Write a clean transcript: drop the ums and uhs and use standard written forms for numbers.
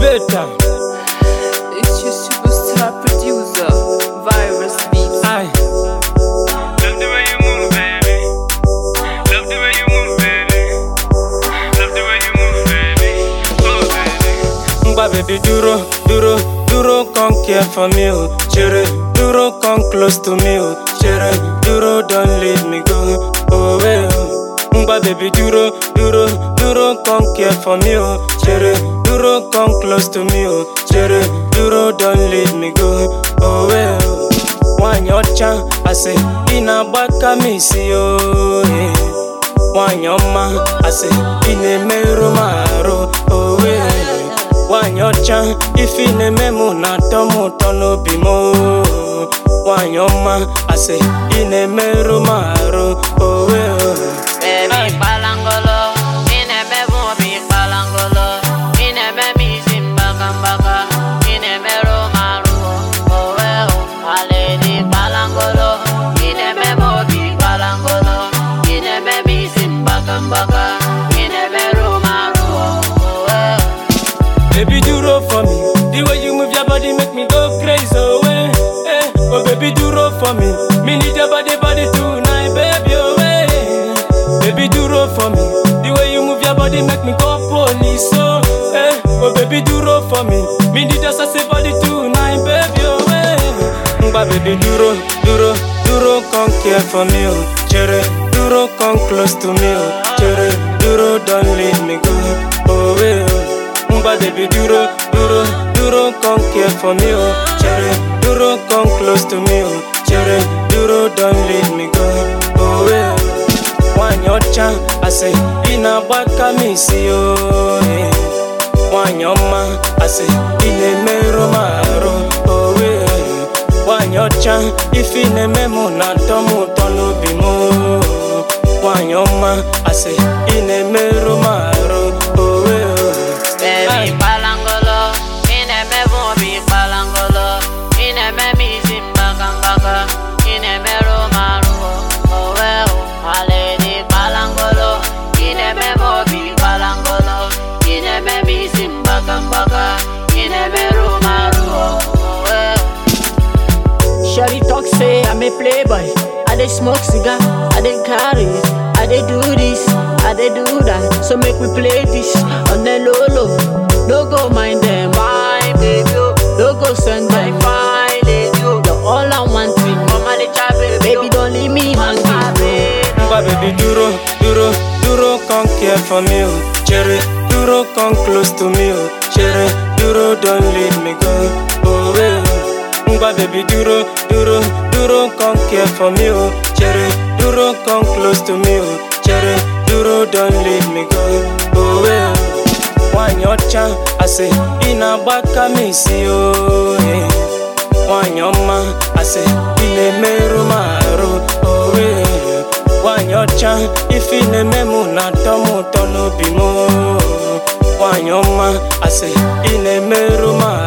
Beta. It's your superstar producer, Virus Beats. Aye. Love the way you move, baby. Love the way you move, baby. Love the way you move, baby. Oh, baby. Mba baby duro, come care for me, oh. Chere, duro, come close to me, oh. Chere, duro, don't leave me go, oh well. Mba baby duro, come care for me, oh. Chere, duro, come close to me, oh. Chere, duro, don't leave me go, oh well. Wanyocha, I say, ina baka misi, oh yeah. Wanyoma, I say, ine meru maro, oh well. Wanyocha, ifine memu na tomu tono bimo. Wanyoma, I say, ine meru maro, oh well. Baby palangolo, ine me bubi palangolo, ine me mizim bakambaka, ine me romaru, oh well. Aledi palangolo, ine me bubi palangolo, ine me mizim bakambaka, ine me romaru, oh well. Baby duro for me, the way you move your body make me go crazy, oh eh, eh. Oh baby duro for me need your body tonight, baby, oh eh. Baby duro for me, the way you move your body make me go police, oh eh. Oh baby duro for me need your sassy body tonight, baby, oh eh. Mba baby duro, come care for me, oh. Chere, duro, come close to me, oh. Chere, duro, don't leave me go, oh eh. Mba baby duro, come care for me, oh. Chere, duro, come close to me, oh. Chere, duro, don't leave me go, oh well. Wanyocha, I say, ina baka misi, oh yeah. Wanyoma, I say, ine meru maro, oh well. Wanyocha, ifine memu na tomu tonu bimo. Wanyoma, I say, ine meru maro, oh well. Baby palangolo, ine me bubi palangolo, ine me mizim bakambaka, ine me romaru, oh well. Aledi palangolo, ine me bubi palangolo, ine me mizim bakambaka, ine me romaru, oh well. Shawty talk say I'm a playboy. I dey smoke cigar, I dey carry it, I dey do this, I dey do that. So make we play this on the low low. No go mind them, Fine baby, oh, no go send them. fine lady, oh, You're all I want in mama de chabe, baby, don't leave me hanging. Mba baby duro, come care for me, oh. Chere, duro, come close to me, oh. Chere, duro, don't leave me go, oh well. Mba baby duro, come care for me, oh. Chere, duro, come close to me, oh. Chere, duro, don't leave me go, oh well. Wanyocha, I say, ina baka misi, oh yeah. Wanyoma, I say, ine meru maro, oh yeah. Wanyocha, ifine memu na tomu tono bimo. Wanyoma, I say, ine meru maro.